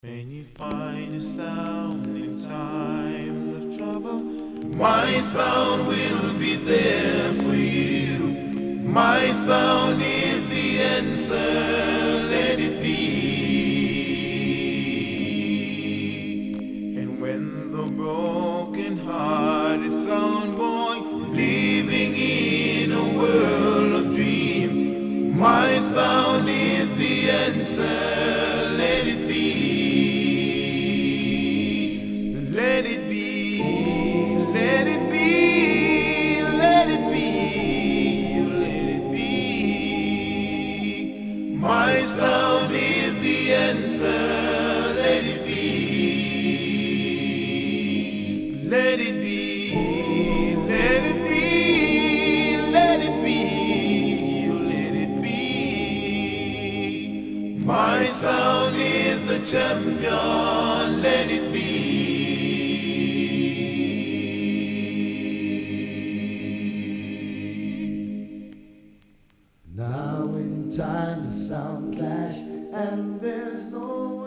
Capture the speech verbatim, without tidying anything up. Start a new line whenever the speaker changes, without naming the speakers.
When you find yourself in times of trouble, my sound will be there for you. My sound is the answer, let it be. And when the broken hearted sound boy living in a world of dream, my sound is the answer, let it be. Let it be, let it be, let it be, let it be. My sound is the answer, let it be. Let it be, let it be, let it be, let it be. My sound is the champion, let it be.
Now in time the sound clash and there's no